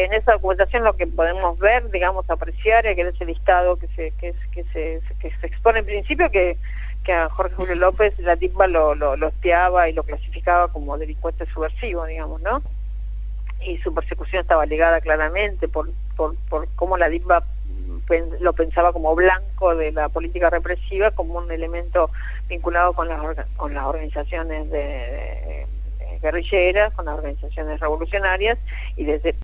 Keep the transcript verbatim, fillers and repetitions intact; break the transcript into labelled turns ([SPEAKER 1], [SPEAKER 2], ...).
[SPEAKER 1] en esa documentación lo que podemos ver, digamos, apreciar, es que ese listado que se que, que se que se expone en principio, que, que a Jorge Julio López la DICBA lo, lo, lo espiaba y lo clasificaba como delincuente subversivo, digamos, ¿no? Y su persecución estaba ligada claramente por, por, por cómo la DICBA lo pensaba como blanco de la política represiva, como un elemento vinculado con las, con las organizaciones de, de, de guerrilleras, con las organizaciones revolucionarias, y desde